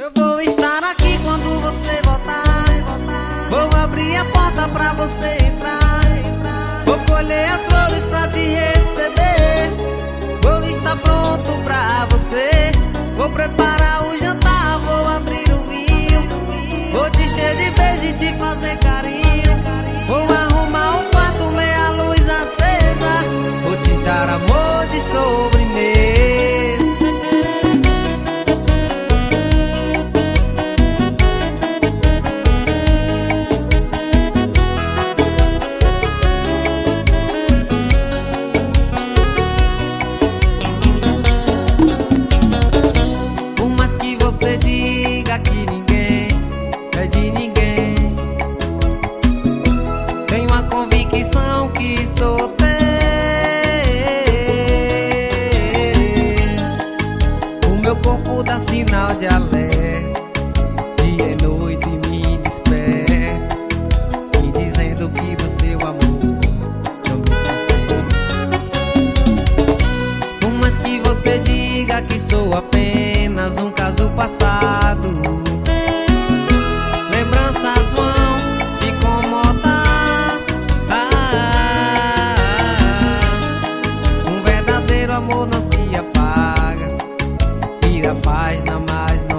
Eu vou estar aqui quando você voltar. Vou abrir a porta pra você entrar. Vou colher as flores pra te receber. Vou estar pronto pra você. Vou preparar o jantar, vou abrir o vinho. Vou te encher de beijo e te fazer carinho. Vou arrumar um quarto, meia luz acesa. Vou te dar amor de sobremesa. Por mais que você diga que ninguém é de ninguém, tenho uma convicção que sou teu. O meu corpo dá sinal de alerta, dia e noite me desperta, me dizendo que do seu amor não me esqueci. Por mais que você diga que sou apenas um caso passado, lembranças vão te incomodar. Um verdadeiro amor não se apaga, vira página, mas